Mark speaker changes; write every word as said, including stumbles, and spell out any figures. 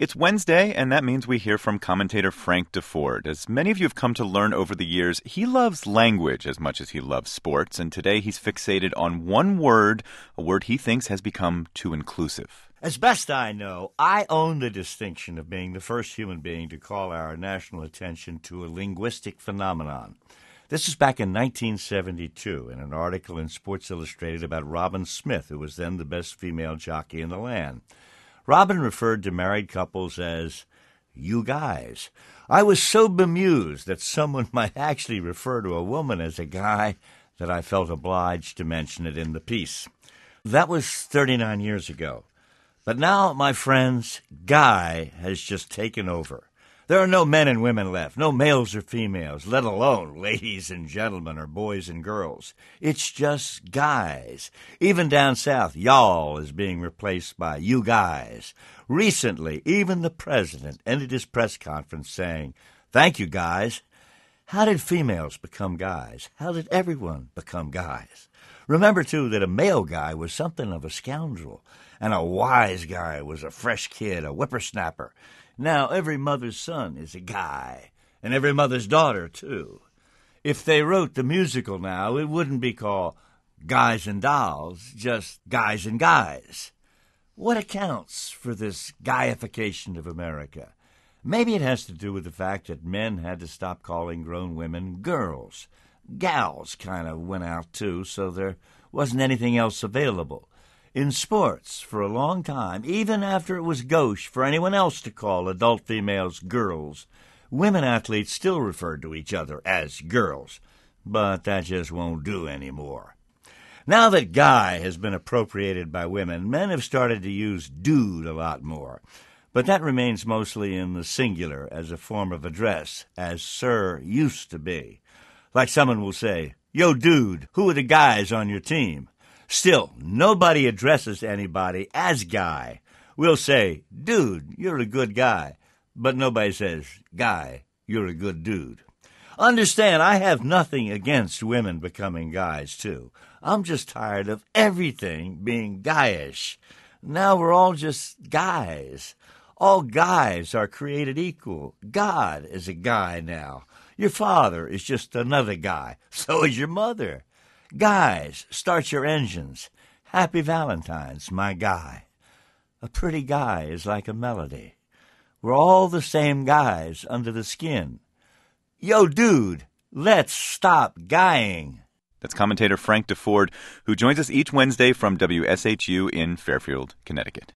Speaker 1: It's Wednesday, and that means we hear from commentator Frank Deford. As many of you have come to learn over the years, he loves language as much as he loves sports, and today he's fixated on one word, a word he thinks has become too inclusive.
Speaker 2: As best I know, I own the distinction of being the first human being to call our national attention to a linguistic phenomenon. This is back in nineteen seventy-two in an article in Sports Illustrated about Robin Smith, who was then the best female jockey in the land. Robin referred to married couples as "you guys." I was so bemused that someone might actually refer to a woman as a guy that I felt obliged to mention it in the piece. That was thirty-nine years ago. But now, my friends, guy has just taken over. There are no men and women left, no males or females, let alone ladies and gentlemen or boys and girls. It's just guys. Even down south, y'all is being replaced by you guys. Recently, even the president ended his press conference saying, "Thank you, guys." How did females become guys? How did everyone become guys? Remember, too, that a male guy was something of a scoundrel, and a wise guy was a fresh kid, a whippersnapper. Now every mother's son is a guy, and every mother's daughter, too. If they wrote the musical now, it wouldn't be called Guys and Dolls, just Guys and Guys. What accounts for this guyification of America? Maybe it has to do with the fact that men had to stop calling grown women girls. Gals kind of went out, too, so there wasn't anything else available. In sports, for a long time, even after it was gauche for anyone else to call adult females girls, women athletes still referred to each other as girls. But that just won't do anymore. Now that guy has been appropriated by women, men have started to use dude a lot more. But that remains mostly in the singular as a form of address, as sir used to be. Like someone will say, "Yo, dude, who are the guys on your team?" Still, nobody addresses anybody as guy. We'll say, "Dude, you're a good guy." But nobody says, "Guy, you're a good dude." Understand, I have nothing against women becoming guys, too. I'm just tired of everything being guyish. Now we're all just guys. All guys are created equal. God is a guy now. Your father is just another guy. So is your mother. Guys, start your engines. Happy Valentine's, my guy. A pretty guy is like a melody. We're all the same guys under the skin. Yo, dude, let's stop guying.
Speaker 1: That's commentator Frank Deford, who joins us each Wednesday from W S H U in Fairfield, Connecticut.